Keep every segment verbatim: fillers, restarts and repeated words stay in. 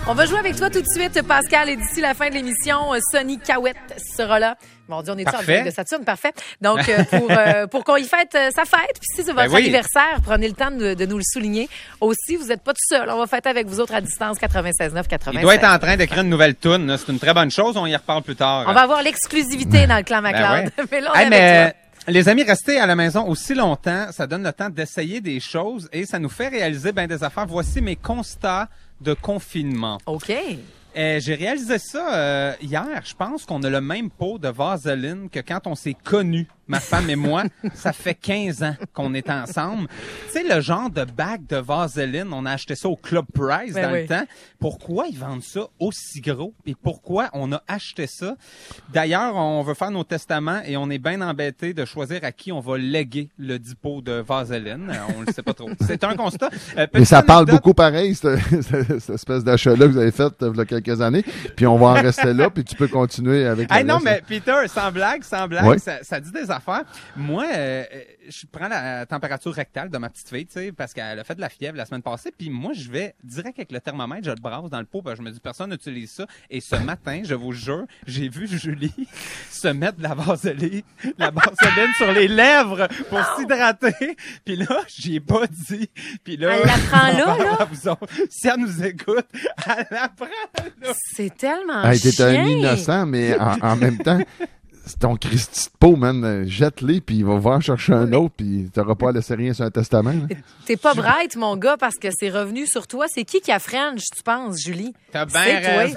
On va jouer avec toi tout de suite, Pascal, et d'ici la fin de l'émission, Sonny Cahouette sera là. Mon Dieu, on est-tu en direct de Saturne? Parfait. Donc, euh, pour euh, pour qu'on y fête euh, sa fête, puis si c'est votre ben oui. anniversaire, prenez le temps de, de nous le souligner. Aussi, vous n'êtes pas tout seul. On va fêter avec vous autres à distance, quatre-vingt-seize neuf quatre-vingt-seize. Il doit être en train d'écrire une nouvelle toune. C'est une très bonne chose. On y reparle plus tard. On va avoir l'exclusivité dans le clan McLeod. Ben ouais. mais là, on hey, est mais... avec toi. Les amis, rester à la maison aussi longtemps, ça donne le temps d'essayer des choses et ça nous fait réaliser bien des affaires. Voici mes constats de confinement. OK. Euh, j'ai réalisé ça euh, hier. Je pense qu'on a le même pot de vaseline que quand on s'est connus, ma femme et moi. Ça fait quinze ans qu'on est ensemble. Tu sais, le genre de bague de vaseline, on a acheté ça au Club Price ben dans oui. le temps. Pourquoi ils vendent ça aussi gros? Et pourquoi on a acheté ça? D'ailleurs, on veut faire nos testaments et on est bien embêtés de choisir à qui on va léguer le dit pot de vaseline. On le sait pas trop. C'est un constat. Euh, Mais ça parle beaucoup pareil, cette, cette espèce d'achat-là que vous avez fait il y a quelques années. Puis on va en rester là, puis tu peux continuer avec hey, la non, mais Peter, sans blague, sans blague, ouais. ça, ça dit des affaires. Moi, euh, je prends la température rectale de ma petite fille, tu sais, parce qu'elle a fait de la fièvre la semaine passée, puis moi, je vais direct avec le thermomètre, je le brasse dans le pot, parce que je me dis, personne n'utilise ça. Et ce matin, je vous jure, j'ai vu Julie se mettre de la vaseline, la vaseline sur les lèvres pour s'hydrater. Puis là, j'y ai pas dit. Puis là, elle la prend là, là? Vous autres. Si elle nous écoute, elle la prend là. C'est tellement hey, chien. T'es un innocent, mais en, en même temps... C'est ton Christy de peau, man. Jette-les, puis il va voir chercher un autre, puis t'auras pas à laisser rien sur un testament. Là. T'es pas bright, mon gars, parce que c'est revenu sur toi. C'est qui qui a French, tu penses, Julie? T'as bien raison.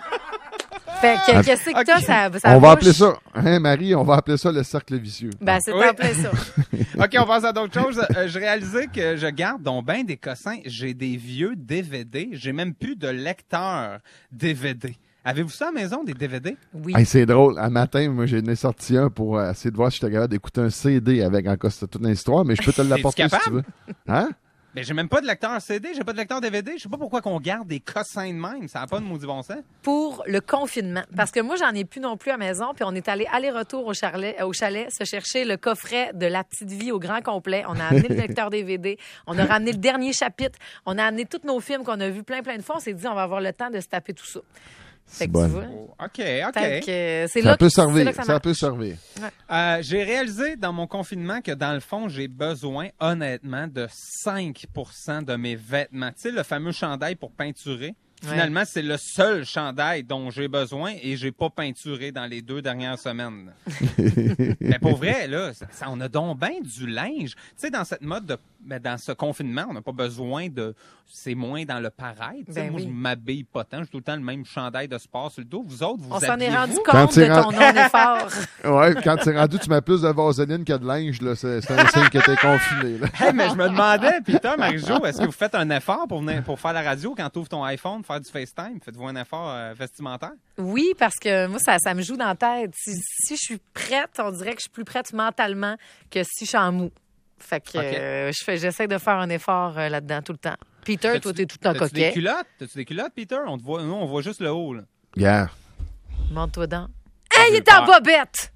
Fait que, qu'est-ce que t'as, ça, ça On bouche? va appeler ça, hein, Marie, on va appeler ça le cercle vicieux. Ben, c'est oui. en plein ça. OK, on passe à d'autres choses. Euh, je réalisais que je garde donc ben des cossins. J'ai des vieux D V D. J'ai même plus de lecteur D V D. Avez-vous ça à la maison, des D V D? Oui. Hey, c'est drôle. Un matin, moi, j'ai sorti un pour euh, essayer de voir si j'étais capable d'écouter un C D avec en cas c'était toute l'histoire, mais je peux te l'apporter si tu veux. Hein? Mais j'ai même pas de lecteur C D, j'ai pas de lecteur D V D. Je sais pas pourquoi qu'on garde des cossins de même. Ça n'a pas de maudit bon sens. Pour le confinement. Parce que moi, j'en ai plus non plus à la maison. Puis on est allé aller-retour au chalet, au chalet se chercher le coffret de La Petite Vie au grand complet. On a amené le lecteur D V D. On a ramené le dernier chapitre. On a amené tous nos films qu'on a vus plein, plein de fois. On s'est dit, on va avoir le temps de se taper tout ça. C'est bon. Oh, OK, OK. Que, c'est ça là peut que, servir. là que ça, ça peut servir. Ouais. Euh, j'ai réalisé dans mon confinement que dans le fond, j'ai besoin, honnêtement, de cinq pour cent de mes vêtements. Tu sais, le fameux chandail pour peinturer. Finalement, ouais. c'est le seul chandail dont j'ai besoin et j'ai pas peinturé dans les deux dernières semaines. Mais pour vrai, là, ça, ça, on a donc bien du linge. Tu sais, dans cette mode de, ben, dans ce confinement, on n'a pas besoin de, c'est moins dans le paraître. Ben moi, oui. je m'habille pas tant. J'ai tout le temps le même chandail de sport sur le dos. Vous autres, vous on s'en est rendu quand compte de ton non-effort. Ouais, quand tu es rendu, tu mets plus de vaseline que de linge, là. C'est, c'est un signe que t'es confiné, là. Hey, mais je me demandais, Peter, Marie-Jo, est-ce que vous faites un effort pour venir, pour faire la radio quand tu ouvres ton iPhone, faire du FaceTime? Faites-vous un effort euh, vestimentaire? Oui, parce que moi, ça, ça me joue dans la tête. Si, si je suis prête, on dirait que je suis plus prête mentalement que si je suis en mou. Fait que okay. euh, je fais, j'essaie de faire un effort euh, là-dedans tout le temps. Peter, t'as-tu, toi, t'es tout le temps coquet. T'as-tu des culottes? T'as-tu des culottes, Peter? On te voit, nous, on voit juste le haut, là. Yeah. Monte-toi dans. Hey, il est en bobette!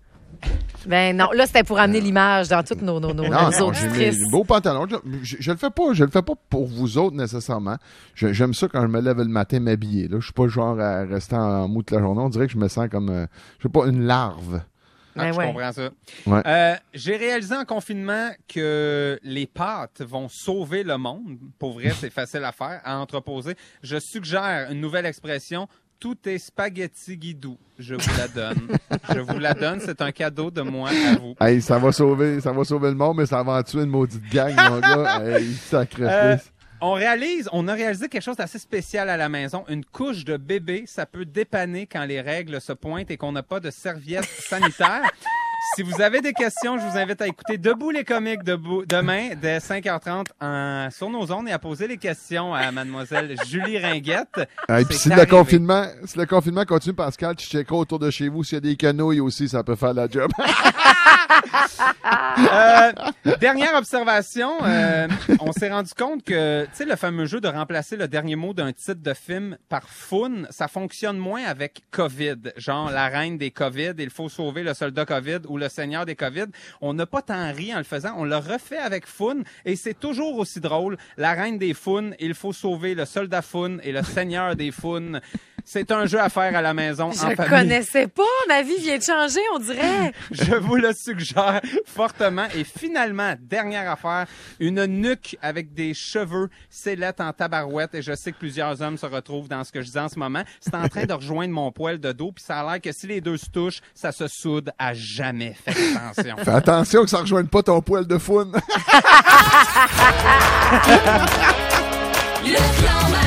Ben non, là, c'était pour amener l'image dans toutes nos, nos, nos, non, nos non, autres j'ai mes beaux pantalons. Je, je, je le fais pas, je le fais pas pour vous autres nécessairement. Je, j'aime ça quand je me lève le matin m'habiller. Là, je suis pas le genre à rester en mou toute la journée. On dirait que je me sens comme, euh, je sais pas, une larve. Ah, ben je ouais. comprends ça. Ouais. Euh, j'ai réalisé en confinement que les pâtes vont sauver le monde. Pour vrai, c'est facile à faire, à entreposer. Je suggère une nouvelle expression. Tout est spaghetti guidou. Je vous la donne. Je vous la donne. C'est un cadeau de moi à vous. Hey, ça va sauver, ça va sauver le monde, mais ça va en tuer une maudite gang, mon gars. Hey, sacrifice. Euh, on réalise, on a réalisé quelque chose d'assez spécial à la maison. Une couche de bébé, ça peut dépanner quand les règles se pointent et qu'on n'a pas de serviette sanitaire. Si vous avez des questions, je vous invite à écouter Debout les comiques debout, demain dès cinq heures trente en, sur nos ondes et à poser les questions à mademoiselle Julie Ringuette. Et puis si le confinement, si le confinement continue, Pascal, tu checkeras autour de chez vous s'il y a des canouilles aussi, ça peut faire la job. euh, dernière observation, euh, on s'est rendu compte que, tu sais, le fameux jeu de remplacer le dernier mot d'un titre de film par Foun, ça fonctionne moins avec COVID. Genre, la reine des COVID, il faut sauver le soldat COVID ou le Seigneur des COVID. On n'a pas tant ri en le faisant. On l'a refait avec Foun et c'est toujours aussi drôle. La reine des Founes, il faut sauver le soldat Foun et le Seigneur des Founes. C'est un jeu à faire à la maison Je en famille. Je connaissais pas. Ma vie vient de changer, on dirait. Je vous le suggère fortement. Et finalement, dernière affaire, une nuque avec des cheveux sellettes en tabarouette. Et je sais que plusieurs hommes se retrouvent dans ce que je dis en ce moment. C'est en train de rejoindre mon poil de dos. Puis ça a l'air que si les deux se touchent, ça se soude à jamais. Faites attention. Fais attention que ça rejoigne pas ton poil de Foun. Le clan